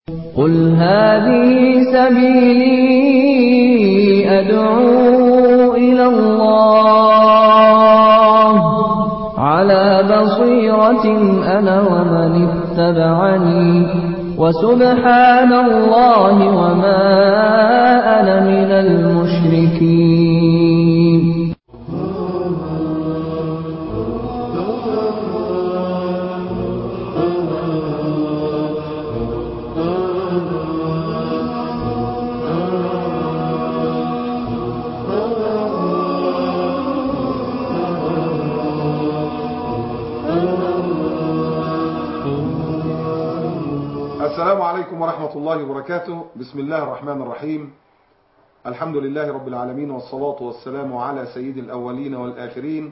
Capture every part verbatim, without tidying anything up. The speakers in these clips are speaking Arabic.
قل هذه سبيلي أدعو إلى الله على بصيرة أنا ومن اتبعني وسبحان الله وما أنا من المشركين. السلام عليكم ورحمة الله وبركاته. بسم الله الرحمن الرحيم. الحمد لله رب العالمين، والصلاة والسلام على سيد الأولين والآخرين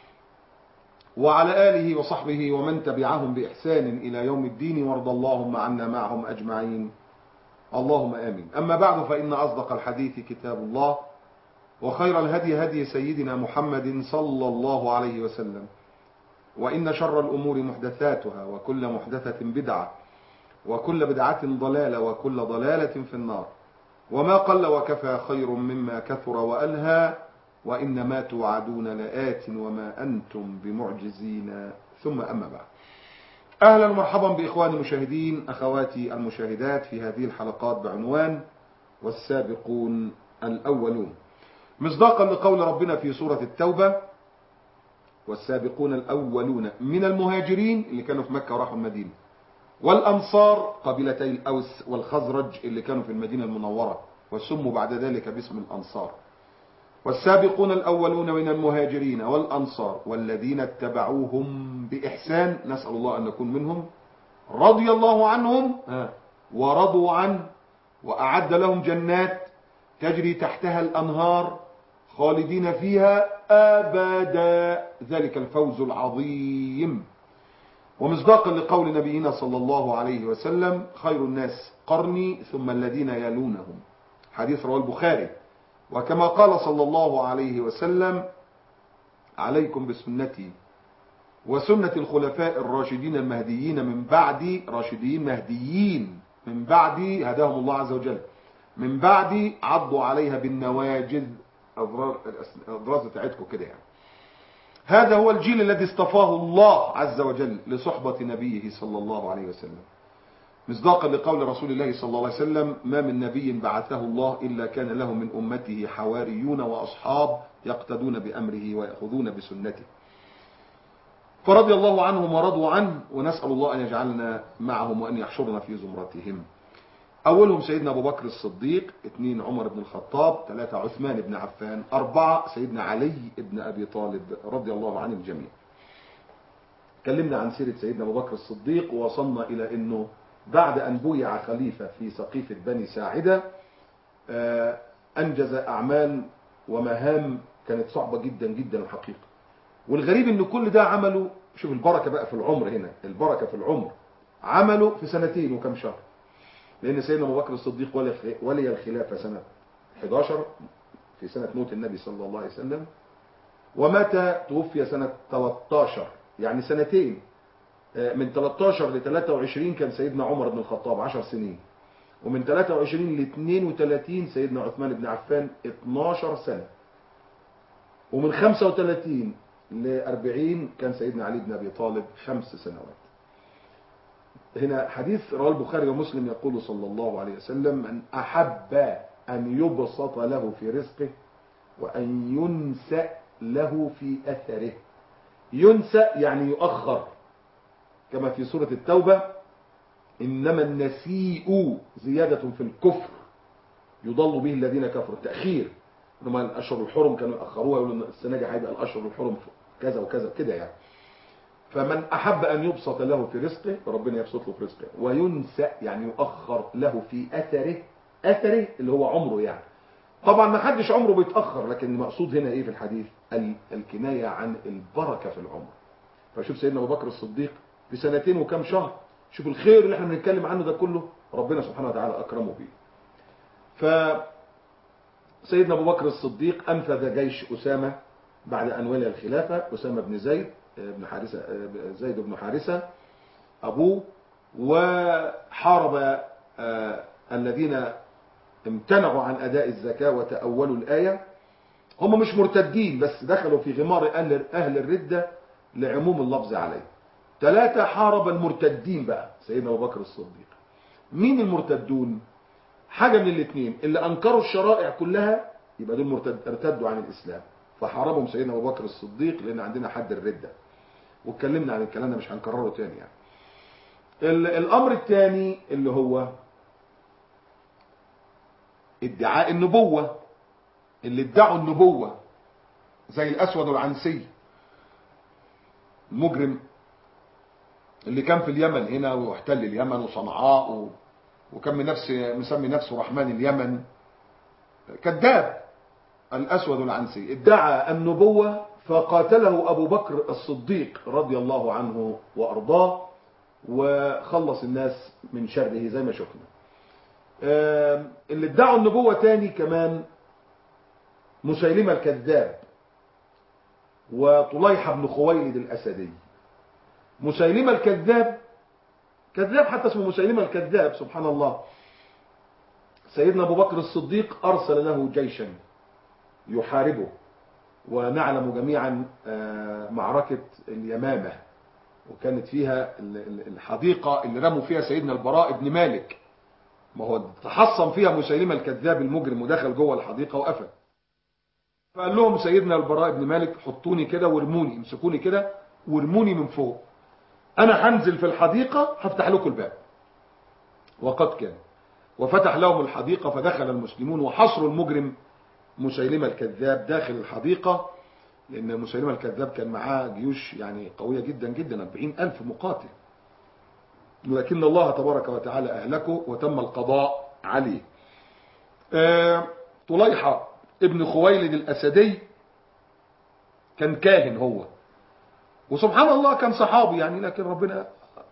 وعلى آله وصحبه ومن تبعهم بإحسان إلى يوم الدين، وارض اللهم عنا معهم أجمعين اللهم آمين. أما بعد، فإن أصدق الحديث كتاب الله، وخير الهدي هدي سيدنا محمد صلى الله عليه وسلم، وإن شر الأمور محدثاتها، وكل محدثة بدعة، وكل بدعة ضلالة، وكل ضلالة في النار. وما قل وكفى خير مما كثر وألهى، وإنما توعدون لآت وما أنتم بمعجزين. ثم أما بعد، أهلا ومرحبا بإخواني المشاهدين، أخواتي المشاهدات، في هذه الحلقات بعنوان والسابقون الأولون، مصداقا لقول ربنا في سورة التوبة: والسابقون الأولون من المهاجرين اللي كانوا في مكة وراحوا المدينة، والأنصار قبيلتي الأوس والخزرج اللي كانوا في المدينة المنورة وسموا بعد ذلك باسم الأنصار. والسابقون الأولون من المهاجرين والأنصار والذين اتبعوهم بإحسان، نسأل الله أن نكون منهم، رضي الله عنهم ورضوا عنه، وأعد لهم جنات تجري تحتها الأنهار خالدين فيها أبدا، ذلك الفوز العظيم. ومصداقا لقول نبينا صلى الله عليه وسلم: خير الناس قرني ثم الذين يلونهم، حديث رواه البخاري. وكما قال صلى الله عليه وسلم: عليكم بسنتي وسنة الخلفاء الراشدين المهديين من بعدي، راشدين مهديين من بعدي هداهم الله عز وجل، من بعدي عضوا عليها بالنواجذ، أضراز بتاعتكم كده يعني. هذا هو الجيل الذي اصطفاه الله عز وجل لصحبة نبيه صلى الله عليه وسلم، مصداقا لقول رسول الله صلى الله عليه وسلم: ما من نبي بعثه الله إلا كان له من أمته حواريون وأصحاب يقتدون بأمره ويأخذون بسنته. فرضي الله عنهم ورضوا عنه، ونسأل الله أن يجعلنا معهم وأن يحشرنا في زمرتهم. أولهم سيدنا أبو بكر الصديق، اثنين عمر بن الخطاب، ثلاثة عثمان بن عفان، أربعة سيدنا علي بن أبي طالب رضي الله عن الجميع. تكلمنا عن سيرة سيدنا أبو بكر الصديق، ووصلنا إلى أنه بعد أن بويع خليفة في سقيفة بني ساعدة أنجز أعمال ومهام كانت صعبة جدا جدا الحقيقة. والغريب أنه كل ده عمله، شوف البركة بقى في العمر هنا، البركة في العمر، عمله في سنتين وكم شهر. لأن سيدنا أبو بكر الصديق ولي الخلافة سنة إحدى عشر في سنة موت النبي صلى الله عليه وسلم، ومات توفي سنة ثلاثة عشر، يعني سنتين. من ثلاثة عشر ل ثلاثة وعشرين كان سيدنا عمر بن الخطاب عشر سنين، ومن ثلاثة وعشرين ل اثنين وثلاثين سيدنا عثمان بن عفان اثناشر سنة، ومن خمسة وثلاثين ل أربعين كان سيدنا علي بن أبي طالب خمس سنوات. هنا حديث رواه البخاري ومسلم يقول صلى الله عليه وسلم: من أحب أن يبسط له في رزقه وأن ينسأ له في أثره. ينسأ يعني يؤخر، كما في سورة التوبة: إنما النسيء زيادة في الكفر يضل به الذين كفروا. التأخير، لما الأشهر الحرم كانوا يأخروها، يقولوا السنة دي هيبقى الأشهر الحرم كذا وكذا كده يعني. فمن أحب أن يبسط له في رزقه، ربنا يبسط له في رزقه، وينسأ يعني يؤخر له في أثره، أثره اللي هو عمره يعني. طبعا ما حدش عمره بيتأخر، لكن المقصود هنا إيه في الحديث؟ الكناية عن البركة في العمر. فشوف سيدنا أبو بكر الصديق في سنتين وكم شهر، شوف الخير اللي احنا بنتكلم عنه ده كله ربنا سبحانه وتعالى أكرمه به. فسيدنا أبو بكر الصديق أنفذ جيش أسامة بعد أن ولي الخلافة، أسامة بن زيد بن حارثة، زيد بن حارثة أبوه، وحارب آه الذين امتنعوا عن أداء الزكاة وتأولوا الآية هم مش مرتدين، بس دخلوا في غمار أهل, أهل الردة لعموم اللفظ عليه. ثلاثة حارب المرتدين بقى سيدنا أبو بكر الصديق. مين المرتدون؟ حاجة من الاثنين، اللي أنكروا الشرائع كلها يبقى دول مرتد ارتدوا عن الإسلام فحاربهم سيدنا أبو بكر الصديق، لأن عندنا حد الردة واتكلمنا عن الكلام ده مش هنكرره تاني يعني. الأمر الثاني اللي هو ادعاء النبوة، اللي ادعوا النبوة زي الأسود العنسي المجرم اللي كان في اليمن هنا واحتل اليمن وصنعاء و... وكان من نفسه مسمي نفسه رحمن اليمن. كذاب الأسود العنسي ادعى النبوة فقاتله أبو بكر الصديق رضي الله عنه وأرضاه وخلص الناس من شره زي ما شفنا. اللي ادعوا النبوة تاني كمان مسيلمة الكذاب وطليحة بن خويلد الأسدي. مسيلمة الكذاب كذاب حتى اسمه مسيلمة الكذاب سبحان الله. سيدنا أبو بكر الصديق أرسل له جيشا يحاربه، ونعلم جميعا معركة اليمامة وكانت فيها الحديقة اللي رموا فيها سيدنا البراء بن مالك، ما هو تحصن فيها مسيلمة الكذاب المجرم ودخل جوه الحديقة وقفل. فقال لهم سيدنا البراء بن مالك حطوني كده وارموني، امسكوني كده وارموني من فوق، انا هنزل في الحديقة هفتح لكم الباب. وقد كان وفتح لهم الحديقة فدخل المسلمون وحصروا المجرم مسيلمة الكذاب داخل الحديقة، لأن مسيلمة الكذاب كان معاه جيوش يعني قوية جدا جدا أربعين ألف مقاتل، ولكن الله تبارك وتعالى أهلكه وتم القضاء عليه. آه طليحة ابن خويلد الأسدي كان كاهن هو، وسبحان الله كان صحابي يعني، لكن ربنا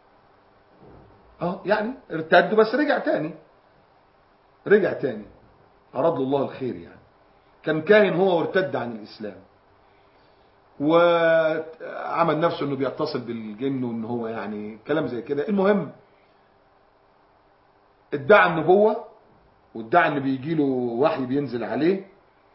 اه يعني ارتد بس رجع تاني رجع تاني أراد له الله الخير يعني. كان كاهن هو وارتد عن الإسلام وعمل نفسه انه بيتصل بالجن وان هو يعني كلام زي كده. المهم ادعى النبوة وادعى ان بيجي له وحي بينزل عليه،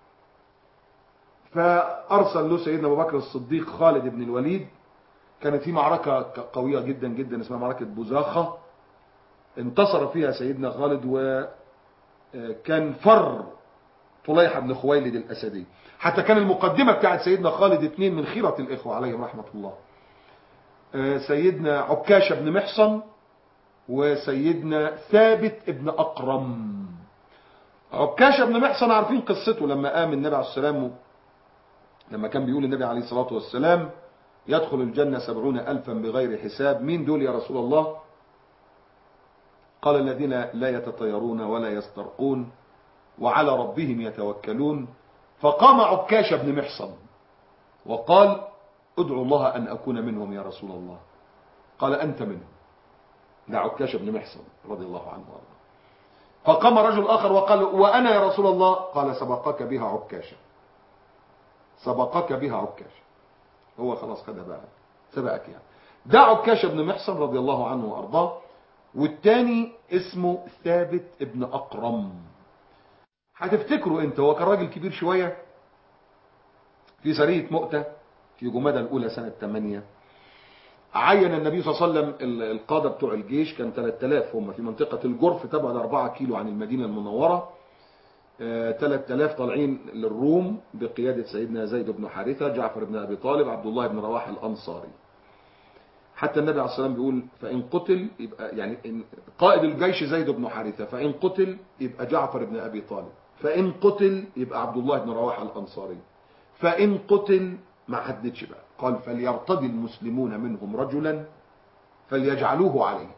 فارسل له سيدنا ابو بكر الصديق خالد بن الوليد. كانت في معركة قوية جدا جدا اسمها معركة بزاخة، انتصر فيها سيدنا خالد وكان فر طليحة بن خويلد الأسدي. حتى كان المقدمة بتاعت سيدنا خالد اثنين من خيرة الإخوة عليهم رحمة الله، سيدنا عكاشة بن محصن وسيدنا ثابت ابن أقرم. عكاشة بن محصن عارفين قصته لما قام النبي عليه السلام، لما كان بيقول النبي عليه الصلاة والسلام يدخل الجنة سبعون ألفا بغير حساب. مين دول يا رسول الله؟ قال الذين لا يتطيرون ولا يسترقون وعلى ربهم يتوكلون. فقام عكاشة بن محصن وقال ادعو الله أن أكون منهم يا رسول الله. قال أنت منهم. ده عكاشة بن محصن رضي الله عنه وارضاه. فقام رجل آخر وقال وأنا يا رسول الله. قال سبقك بها عكاشة، سبقك بها عكاشة، هو خلاص خدها بقى سبقك يعني. ده عكاشة بن محصن رضي الله عنه وارضاه. والتاني اسمه ثابت ابن أقرم. هتفتكروا انت هو كان راجل كبير شوية. في سرية مؤتة في جمادى الأولى سنة ثمانية عين النبي صلى الله عليه وسلم القادة بتوع الجيش، كان ثلاثة آلاف هم في منطقة الجرف تبعد أربعة كيلو عن المدينة المنورة. ثلاثة آلاف طالعين للروم بقيادة سيدنا زيد بن حارثة، جعفر بن أبي طالب، عبد الله بن رواحة الأنصاري. حتى النبي عليه الصلاة والسلام بيقول فإن قتل يبقى يعني قائد الجيش زيد بن حارثة، فإن قتل يبقى جعفر بن أبي طالب، فإن قتل يبقى عبد الله بن رواحة الأنصاري، فإن قتل ما حددش بقى. قال فليرتضي المسلمون منهم رجلا فليجعلوه عليه.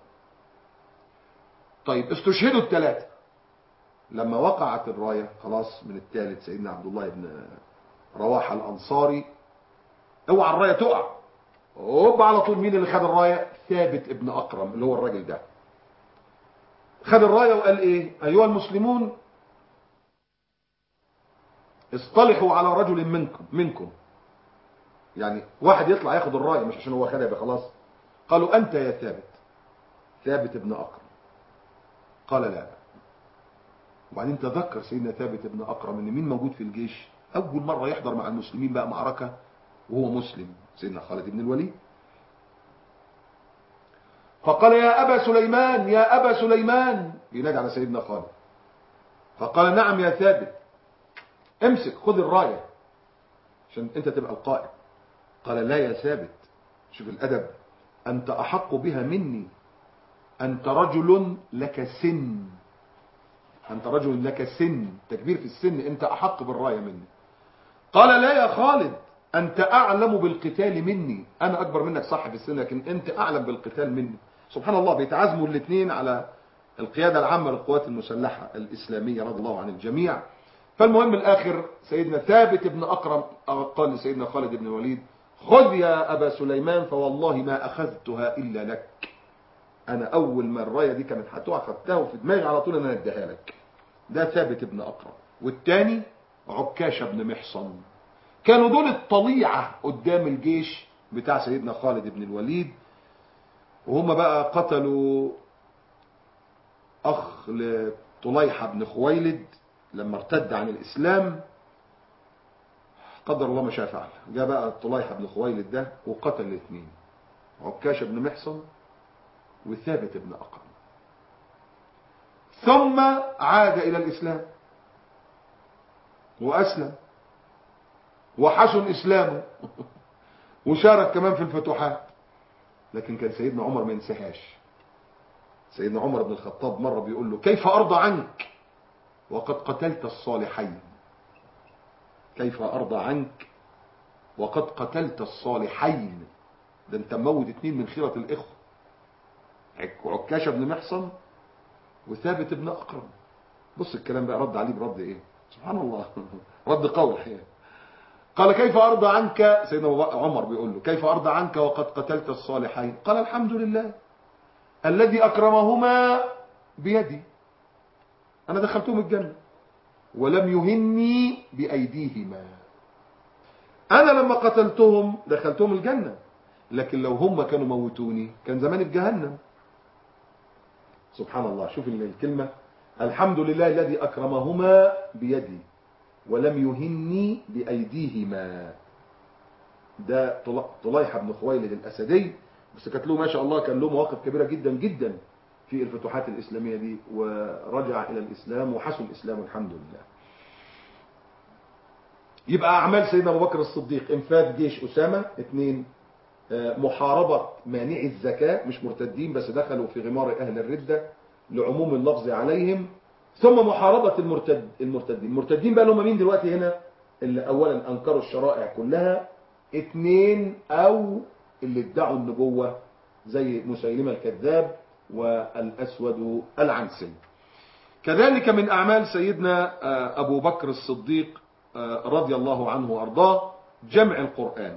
طيب استشهدوا الثلاثة. لما وقعت الراية خلاص من الثالث سيدنا عبد الله بن رواحة الأنصاري، اوعى الراية تقع، هوب على طول مين اللي خد الراية؟ ثابت ابن أقرم اللي هو الراجل ده خد الراية وقال ايه؟ ايها المسلمون اصطلحوا على رجل منكم منكم يعني واحد يطلع ياخد الراية مش عشان هو خدها يبقى خلاص. قالوا انت يا ثابت، ثابت ابن أقرم. قال لا. وبعدين تذكر سيدنا ثابت بن أقرم ان مين موجود في الجيش؟ اول مرة يحضر مع المسلمين بقى معركة وهو مسلم، سيدنا خالد بن الوليد. فقال يا أبا سليمان يا أبا سليمان، ينادي على سيدنا خالد. فقال نعم يا ثابت، امسك خذ الراية عشان انت تبقى القائد. قال لا يا ثابت، شوف الأدب، أنت أحق بها مني، أنت رجل لك سن، أنت رجل لك سن، تكبير في السن، أنت أحق بالراية مني. قال لا يا خالد، أنت أعلم بالقتال مني، أنا أكبر منك صح في السن لكن أنت أعلم بالقتال مني. سبحان الله، بيتعازموا الاثنين على القيادة العامة للقوات المسلحة الإسلامية رضي الله عن الجميع. فالمهم الآخر سيدنا ثابت بن أقرم قال لسيدنا خالد بن الوليد خذ يا أبا سليمان فوالله ما أخذتها إلا لك، أنا أول ما الراية دي كانت هتقع خدتها وفي دماغي على طول أنا أديها لك. ده ثابت بن أقرم. والتاني عكاشة بن محصن. كانوا دول الطليعة قدام الجيش بتاع سيدنا خالد بن الوليد، وهم بقى قتلوا أخ لطليحة بن خويلد لما ارتد عن الإسلام، قدر الله ما شاء فعل. جاء بقى طليحة بن خويلد ده وقتل الاثنين، عكاشة بن محصن وثابت بن أقرم. ثم عاد إلى الإسلام وأسلم وحسن إسلامه وشارك كمان في الفتوحات. لكن كان سيدنا عمر ما ينساهاش. سيدنا عمر بن الخطاب مرة بيقول له كيف أرضى عنك وقد قتلت الصالحين، كيف أرضى عنك وقد قتلت الصالحين، ده انت موت اتنين من خيرة الإخوة، عكاشة بن محصن وثابت بن أقرم. بص الكلام بقى رد عليه برد ايه، سبحان الله، رد قول الحقيقة. قال كيف أرضى عنك، سيدنا عمر بيقول له كيف أرضى عنك وقد قتلت الصالحين؟ قال الحمد لله الذي أكرمهما بيدي، أنا دخلتهم الجنة ولم يهني بأيديهما، أنا لما قتلتهم دخلتهم الجنة، لكن لو هم كانوا موتوني كان زماني في جهنم. سبحان الله، شوف الكلمة، الحمد لله الذي أكرمهما بيدي ولم يهني بأيديهما. ده طليحة بن خويلد الأسدي، بس كانت له ما شاء الله كان له مواقف كبيرة جدا جدا في الفتوحات الإسلامية دي، ورجع إلى الإسلام وحسن الإسلام الحمد لله. يبقى أعمال سيدنا أبو بكر الصديق انفاذ جيش أسامة، اثنين محاربة مانعي الزكاة، مش مرتدين بس دخلوا في غمار أهل الردة لعموم اللفظ عليهم، ثم محاربة المرتد المرتدين. المرتدين بقى لهم مين دلوقتي هنا؟ اللي أولا أنكروا الشرائع كلها، اثنين أو اللي ادعوا النبوة زي مسيلمة الكذاب والأسود العنسي. كذلك من أعمال سيدنا أبو بكر الصديق رضي الله عنه وأرضاه جمع القرآن.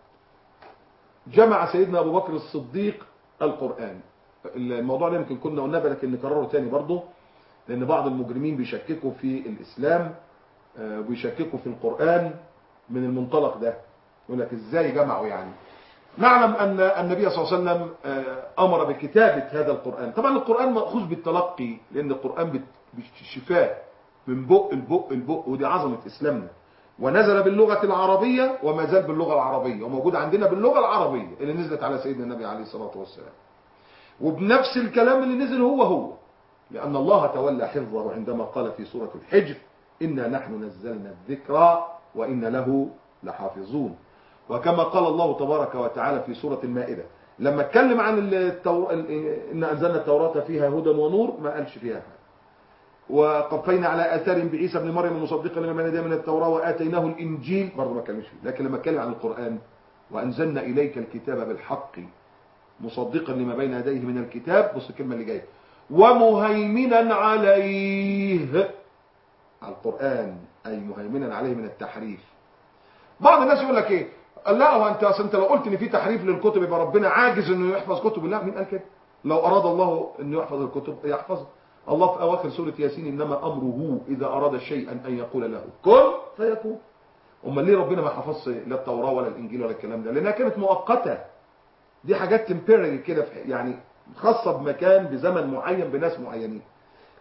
جمع سيدنا أبو بكر الصديق القرآن. الموضوع ده يمكن كنا قلنا لكن نكرره تاني برضه، لأن بعض المجرمين بيشككوا في الإسلام وبيشككوا في القرآن من المنطلق ده، يقول لك إزاي جمعوا يعني. نعلم أن النبي صلى الله عليه وسلم أمر بكتابة هذا القرآن. طبعا القرآن مأخوذ بالتلقي، لأن القرآن بالشفاء من بق البق البق، ودي عظمة إسلامنا. ونزل باللغة العربية وما زال باللغة العربية، وموجود عندنا باللغة العربية اللي نزلت على سيدنا النبي عليه الصلاة والسلام، وبنفس الكلام اللي نزل هو هو، لأن الله تولى حفظه عندما قال في سورة الحجر إنا نحن نزلنا الذكر وإن له لحافظون. وكما قال الله تبارك وتعالى في سورة المائدة لما اتكلم عن التور... إن أنزلنا التوراة فيها هدى ونور، ما قالش فيها حاجة. وقفينا على آثار بعيسى ابن مريم مصدقا لما بين يديه من التوراة وآتيناه الإنجيل، برضه ما اتكلمش فيه. لكن لما اتكلم عن القرآن وأنزلنا إليك الكتاب بالحق مصدقا لما بين يديه من الكتاب، بص الكلمة اللي جايه، ومهيمنا عليه، على القرآن أي مهيمنا عليه من التحريف. بعض الناس يقول لك ايه، لا هو انت اصل انت لو قلت ان في تحريف للكتب يبقى ربنا عاجز انه يحفظ كتب الله. مين قال كده؟ لو اراد الله انه يحفظ الكتب يحفظها. الله في اواخر سوره ياسين انما امره اذا اراد شيئا ان يقول له كن فيكون. امال ليه ربنا ما حفظش لا التوراه ولا الانجيل ولا الكلام ده؟ لانها كانت مؤقته، دي حاجات تمبيرري كده يعني خاصه بمكان بزمن معين بناس معينين.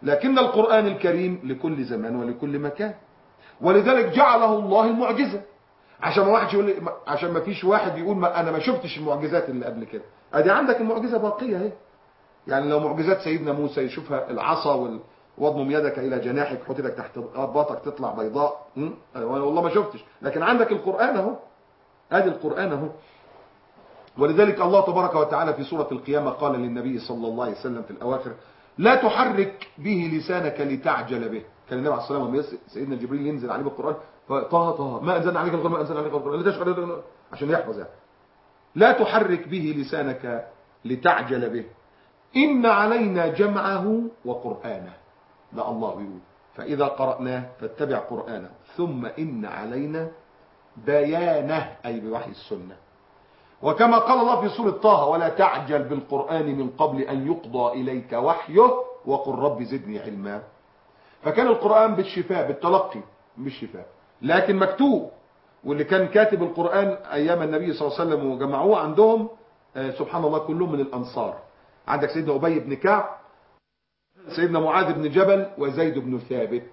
لكن القرآن الكريم لكل زمان ولكل مكان، ولذلك جعله الله المعجزة، عشان ما واحد يقول لي، عشان ما فيش واحد يقول ما انا ما شفتش المعجزات اللي قبل كده. ادي عندك المعجزة باقية اهي. يعني لو معجزات سيدنا موسى يشوفها العصا واضمم يدك الى جناحك حط يدك تحت باطك تطلع بيضاء، والله ما شفتش، لكن عندك القرآن اهو. ادي القرآن اهو. ولذلك الله تبارك وتعالى في سورة القيامة قال للنبي صلى الله عليه وسلم في الأواخر: لا تحرك به لسانك لتعجل به. كان النبي عليه الصلاة والسلام سيدنا جبريل ينزل عليه بالقرآن، طه طه ما أنزلنا عليك القرآن ما أنزلنا عليك القرآن لا تشغل، عشان يحفظ يعني. لا تحرك به لسانك لتعجل به إن علينا جمعه وقرآنه. لا الله يقول: فإذا قرأناه فاتبع قرآنه ثم إن علينا بيانه، أي بوحي السنة. وكما قال الله في سورة طه: ولا تعجل بالقرآن من قبل أن يقضى إليك وحيه وقل رب زدني علما. فكان القرآن بالشفاء بالتلقي بالشفاء، لكن مكتوب. واللي كان كاتب القرآن أيام النبي صلى الله عليه وسلم وجمعوه عندهم آه سبحان الله كلهم من الأنصار. عندك سيدنا أبي بن كعب، سيدنا معاذ بن جبل، وزيد بن ثابت.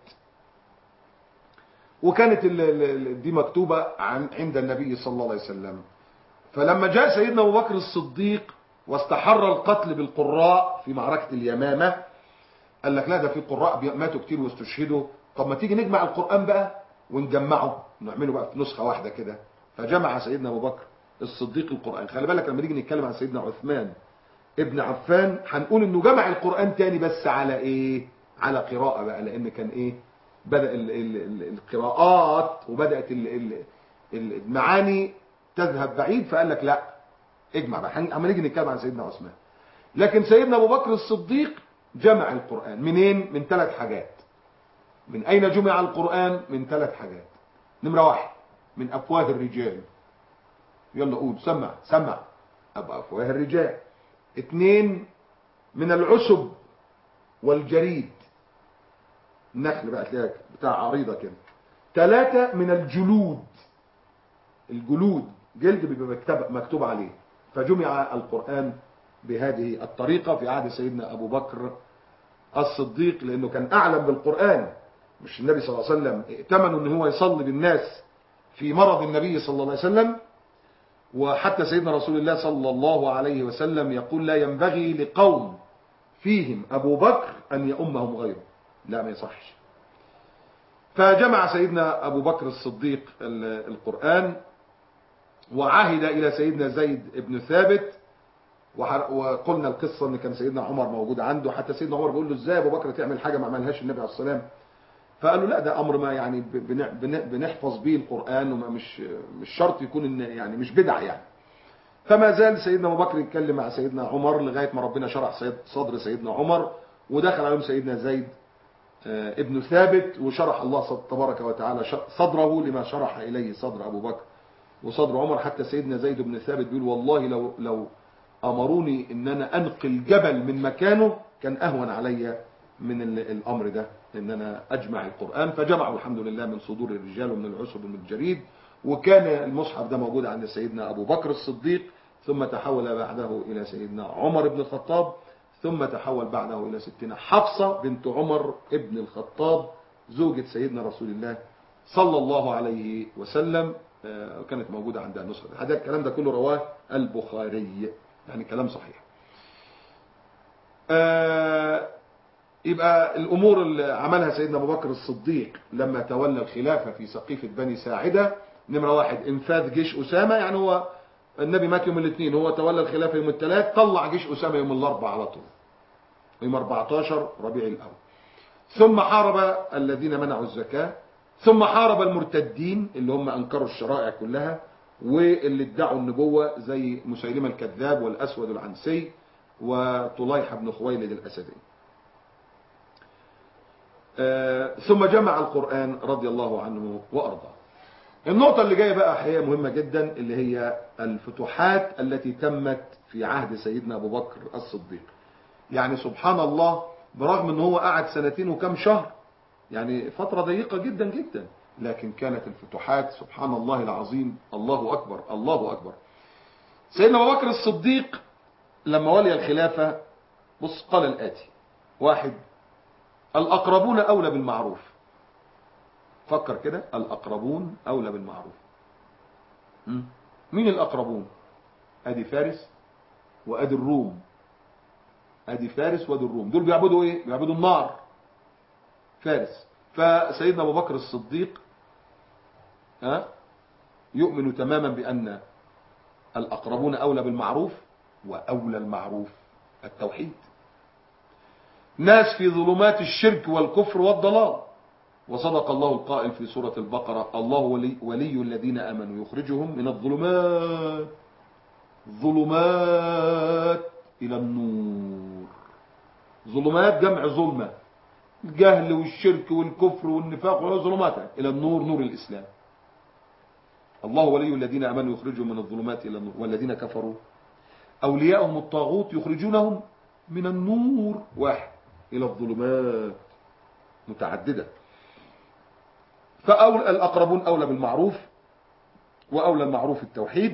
وكانت دي مكتوبة عند النبي صلى الله عليه وسلم. فلما جاء سيدنا أبو بكر الصديق واستحر القتل بالقراء في معركة اليمامة، قال لك لا ده في قراء ماتوا كتير واستشهدوا، طب ما تيجي نجمع القرآن بقى ونجمعه نعمله بقى في نسخة واحدة كده. فجمع سيدنا أبو بكر الصديق القرآن. خلي بالك لما نيجي نتكلم عن سيدنا عثمان ابن عفان هنقول انه جمع القرآن تاني، بس على ايه؟ على قراءة بقى، لان كان ايه؟ بدأ ال ال ال القراءات وبدأت ال ال المعاني تذهب بعيد، فقال لك لا اجمع بقى. اما نيجي نتكلم عن سيدنا عثمان. لكن سيدنا ابو بكر الصديق جمع القرآن منين؟ من ثلاث حاجات. من اين جمع القرآن؟ من ثلاث حاجات. نمرة واحد: من افواه الرجال. يلا قول سمع سمع. ابو افواه الرجال. اثنين: من العشب والجريد، النخل بقى تلاقيها بتاع عريضة كده. ثلاثة: من الجلود، الجلود جلد بيبقى مكتوب, مكتوب عليه. فجمع القرآن بهذه الطريقة في عهد سيدنا أبو بكر الصديق، لأنه كان أعلم بالقرآن. مش النبي صلى الله عليه وسلم ائتمنوا أنه هو يصلي بالناس في مرض النبي صلى الله عليه وسلم. وحتى سيدنا رسول الله صلى الله عليه وسلم يقول: لا ينبغي لقوم فيهم أبو بكر أن يؤمهم غيره. لا ما يصحش. فجمع سيدنا أبو بكر الصديق القرآن، وعهد إلى سيدنا زيد بن ثابت. وقلنا القصة ان كان سيدنا عمر موجود عنده، حتى سيدنا عمر بيقول له: ازاي ابو بكر تعمل حاجة ما عملهاش النبي عليه الصلاة والسلام؟ فقال له: لا ده امر ما يعني بنحفظ به القرآن، ومش مش شرط يكون ان يعني مش بدعة يعني. فما زال سيدنا ابو بكر يتكلم مع سيدنا عمر لغاية ما ربنا شرح صدر سيدنا عمر، ودخل عليهم سيدنا زيد ابن ثابت، وشرح الله تبارك وتعالى صدره لما شرح اليه صدر ابو بكر وصدر عمر. حتى سيدنا زيد بن ثابت بيقول: والله لو لو امروني ان انا انقل جبل من مكانه كان اهون علي من الامر ده، ان انا اجمع القرآن. فجمعوا الحمد لله من صدور الرجال ومن العشب ومن الجريد. وكان المصحف ده موجود عند سيدنا ابو بكر الصديق، ثم تحول بعده الى سيدنا عمر بن الخطاب، ثم تحول بعده الى ستنا حفصة بنت عمر ابن الخطاب زوجة سيدنا رسول الله صلى الله عليه وسلم. كانت موجودة عندها نسخة. هذا الكلام ده كله رواه البخاري، يعني كلام صحيح. آه يبقى الأمور اللي عملها سيدنا أبو بكر الصديق لما تولى الخلافة في سقيفة بني ساعدة: نمرة واحد: إنفاذ جيش أسامة. يعني هو النبي مات يوم الاثنين، هو تولى الخلافة يوم الثلاث، طلع جيش أسامة يوم الأربعاء على طول، يوم أربعتاشر ربيع الأول. ثم حارب الذين منعوا الزكاة، ثم حارب المرتدين اللي هم أنكروا الشرائع كلها واللي ادعوا النبوة زي مسيلمة الكذاب والأسود العنسي وطليحة بن خويلد الأسدي. آه ثم جمع القرآن رضي الله عنه وأرضاه. النقطة اللي جاية بقى حقيقة مهمة جدا، اللي هي الفتوحات التي تمت في عهد سيدنا أبو بكر الصديق. يعني سبحان الله، برغم أنه هو قعد سنتين وكم شهر، يعني فترة ضيقة جدا جدا، لكن كانت الفتوحات سبحان الله العظيم. الله أكبر الله أكبر. سيدنا أبو بكر الصديق لما ولي الخلافة، بص قال الآتي: واحد: الأقربون أولى بالمعروف. فكر كده، الأقربون أولى بالمعروف. مين الأقربون؟ أدي فارس وأدي الروم. أدي فارس وأدي الروم، دول بيعبدوا إيه؟ بيعبدوا النار. فارس. فسيدنا أبو بكر الصديق ها يؤمن تماما بأن الأقربون أولى بالمعروف، وأولى المعروف التوحيد. ناس في ظلمات الشرك والكفر والضلال، وصدق الله القائل في سورة البقرة: الله ولي, ولي الذين آمنوا يخرجهم من الظلمات ظلمات إلى النور. ظلمات جمع ظلمة، الجهل والشرك والكفر والنفاق والظلمات إلى النور، نور الإسلام. الله ولي الذين آمنوا يخرجهم من الظلمات إلى النور، والذين كفروا أولياءهم الطاغوت يخرجونهم من النور واحد إلى الظلمات متعددة. فأولى الأقربون أولى بالمعروف، وأولى المعروف التوحيد.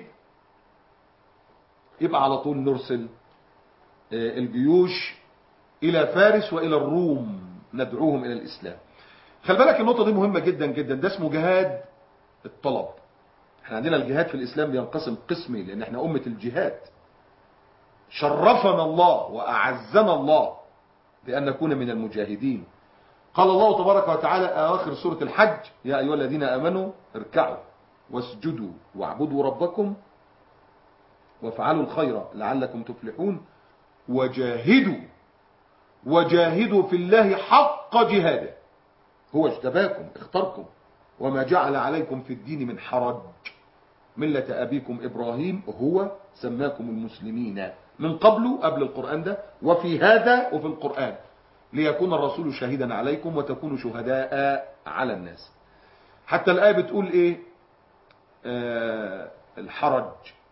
يبقى على طول نرسل الجيوش إلى فارس وإلى الروم، ندعوهم إلى الإسلام. خلي بالك النقطة دي مهمة جدا جدا، ده اسمه جهاد الطلب. احنا عندنا الجهاد في الإسلام بينقسم قسمين، لأن احنا أمة الجهاد. شرفنا الله وأعزنا الله بأن نكون من المجاهدين. قال الله تبارك وتعالى آخر سورة الحج: يا أيها الذين آمنوا اركعوا واسجدوا واعبدوا ربكم وافعلوا الخير لعلكم تفلحون وجاهدوا وجاهدوا في الله حق جهاده هو اجتباكم اختاركم وما جعل عليكم في الدين من حرج ملة أبيكم إبراهيم هو سماكم المسلمين من قبل، قبل القرآن ده، وفي هذا وفي القرآن، ليكون الرسول شهيدا عليكم وتكونوا شهداء على الناس. حتى الآية بتقول إيه؟ آه الحرج.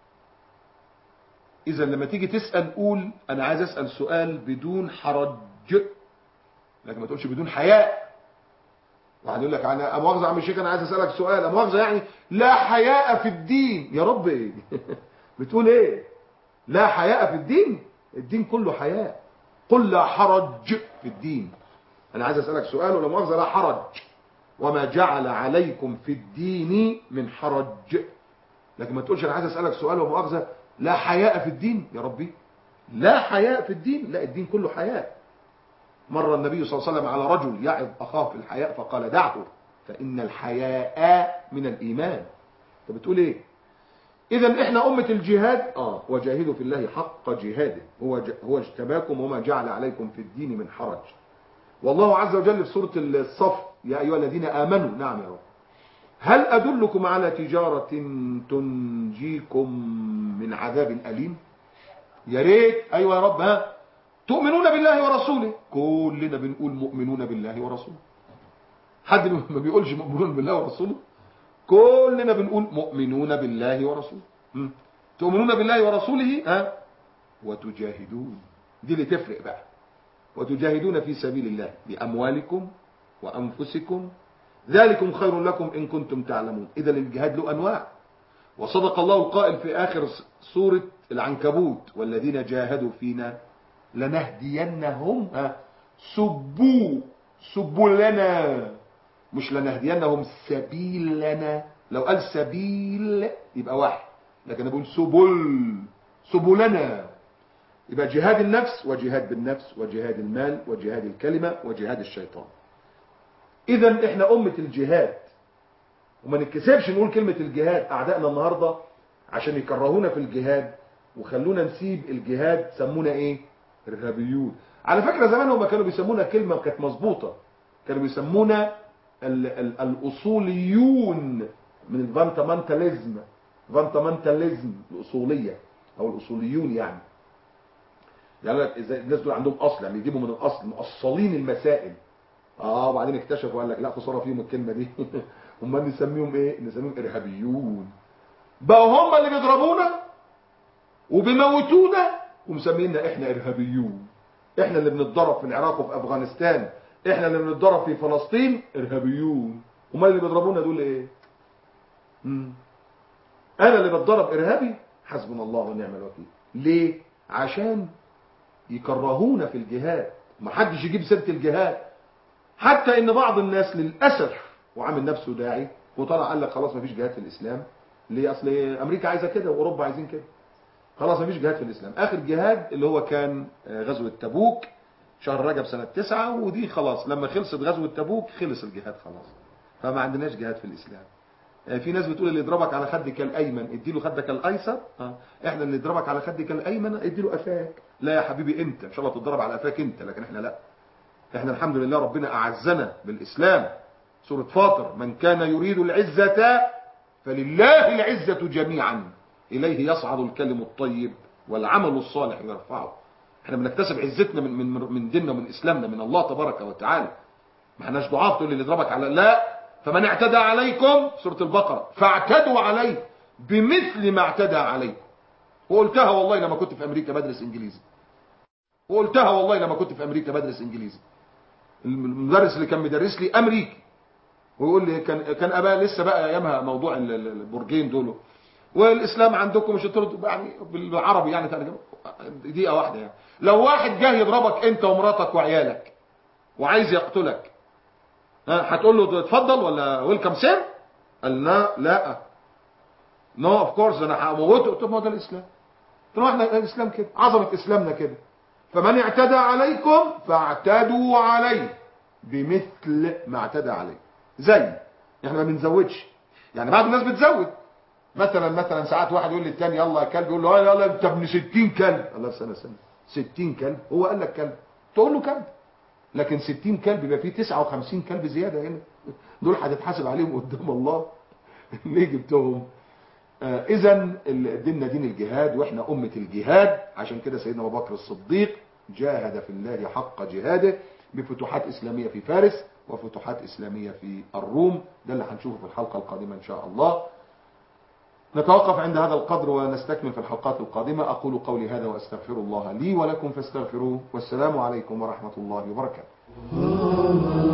إذا لما تيجي تسأل قول أنا عايز أسأل سؤال بدون حرج، لكن ما تقولش بدون حياء. واحد يقول لك انا مؤاخذه يا عم الشيخ انا عايز اسالك سؤال، مؤاخذه يعني لا حياء في الدين. يا رب ايه بتقول ايه؟ لا حياء في الدين؟ الدين كله حياء. قل لا حرج في الدين. انا عايز اسالك سؤال ولا مؤاخذه لا حرج، وما جعل عليكم في الدين من حرج. لكن ما تقولش انا عايز اسالك سؤال ومؤاخذه لا حياء في الدين. يا ربي لا حياء في الدين؟ لا، الدين كله حياء. مر النبي صلى الله عليه وسلم على رجل يعظ أخاه في الحياء فقال دعه فإن الحياء من الإيمان. انت بتقول ايه؟ إذن احنا أمة الجهاد. آه وجاهدوا في الله حق جهاده هو هو اجتباكم وما جعل عليكم في الدين من حرج. والله عز وجل في سورة الصف: يا أيها الذين آمنوا. نعم يا رب. هل أدلكم على تجارة تنجيكم من عذاب أليم؟ يا ريت. أيوة يا رب. ها تؤمنون بالله ورسوله. كلنا بنقول مؤمنون بالله ورسوله. حد ما بيقولش مؤمنون بالله ورسوله؟ كلنا بنقول مؤمنون بالله ورسوله. م. تؤمنون بالله ورسوله ها وتجاهدون. دي اللي تفرق بقى. وتجاهدون في سبيل الله بأموالكم وأنفسكم ذلكم خير لكم إن كنتم تعلمون. إذا الجهاد له أنواع. وصدق الله القائل في آخر سورة العنكبوت: والذين جاهدوا فينا لنهدينهم سبوا سبوا لنا، مش لنهدينهم سبيل لنا. لو قال سبيل يبقى واحد، لكن بقول سبل سبلنا، يبقى جهاد النفس وجهاد بالنفس وجهاد المال وجهاد الكلمة وجهاد الشيطان. إذا احنا أمة الجهاد، وما نتكسبش نقول كلمة الجهاد. أعدائنا النهاردة عشان يكرهونا في الجهاد وخلونا نسيب الجهاد سمونا إيه؟ إرهابيون. على فكرة زمان هم كانوا بيسمونا كلمة كانت مظبوطة، كانوا بيسمونا ال ال الأصوليون من الفانتامنتاليزم. فانتامنتاليزم الأصولية أو الأصوليون، يعني يعني إذا الناس دول عندهم أصل، يعني يجيبوا من الأصل مؤصلين المسائل. اه وبعدين اكتشفوا قال لك لا خساره فيهم الكلمه دي هم نسميهم ايه؟ نسميهم ارهابيون. بقوا هم اللي بيضربونا وبيموتونا ومسمينا احنا ارهابيون. احنا اللي بنتضرب في العراق وفي افغانستان، احنا اللي بنتضرب في فلسطين، ارهابيون. هم اللي بيضربونا دول ايه؟ مم. انا اللي بتضرب ارهابي؟ حسبنا الله ونعم الوكيل. ليه؟ عشان يكرهونا في الجهاد. ما حدش يجيب سيره الجهاد. حتى ان بعض الناس للاسف وعامل نفسه داعي وطلع قال لك خلاص مفيش جهاد في الاسلام. ليه؟ اصل امريكا عايزه كده واوروبا عايزين كده، خلاص مفيش جهاد في الاسلام. اخر جهاد اللي هو كان غزوه تبوك شهر رجب سنه تسعة، ودي خلاص لما خلصت غزوه تبوك خلص الجهاد خلاص، فما عندناش جهاد في الاسلام. في ناس بتقول اللي يضربك على خدك الايمن اديله خدك الايسر، اه احنا اللي يضربك على خدك الايمن اديله قفاك. لا يا حبيبي انت ان شاء الله تضرب على قفاك انت، لكن احنا لا. احنا الحمد لله ربنا اعزنا بالاسلام. سوره فاطر: من كان يريد العزه فلله العزه جميعا اليه يصعد الكلم الطيب والعمل الصالح يرفعه. احنا بنكتسب عزتنا من من من ديننا ومن اسلامنا من الله تبارك وتعالى. ما احناش ضعاف تقول لي اللي يضربك على لا. فمن اعتدى عليكم سورة البقرة فاعتدوا عليه بمثل ما اعتدى عليكم. وقلتها والله لما كنت في امريكا بدرس انجليزي، وقلتها والله لما كنت في امريكا بدرس انجليزي. المدرس اللي كان مدرس لي امريكي ويقول لي كان كان ابا لسه بقى ايامها موضوع البرجين دول والاسلام عندكم مش هترد يعني بالعربي يعني تقريبا دقيقه واحده يعني. لو واحد جاي يضربك انت ومراتك وعيالك وعايز يقتلك، ها هتقول له اتفضل ولا ويلكم سير؟ قال لا لا نو اوف كورس انا هموته. قلت له ما ده الاسلام. قلت له احنا الاسلام كده، عظمه اسلامنا كده. فمن اعتدى عليكم فاعتدوا عليه بمثل ما اعتدى عليه. زي احنا ما بنزودش يعني. بعض الناس بتزود، مثلا مثلا ساعات واحد يقول للتاني يلا يا كلب، يقول له يلا انت ابن ستين كلب. الله سنه سنه ستين كلب؟ هو قال لك كلب تقول له كلب، لكن ستين كلب يبقى فيه تسعة وخمسين كلب زياده هنا، دول هتتحاسب عليهم قدام الله. ليه جبتهم؟ آه اذا ديننا دين الجهاد واحنا امه الجهاد. عشان كده سيدنا ابو بكر الصديق جاهد في الله حق جهاده بفتوحات اسلاميه في فارس وفتوحات اسلاميه في الروم. ده اللي هنشوفه في الحلقه القادمه ان شاء الله. نتوقف عند هذا القدر ونستكمل في الحلقات القادمه. اقول قولي هذا واستغفر الله لي ولكم فاستغفروه، والسلام عليكم ورحمه الله وبركاته.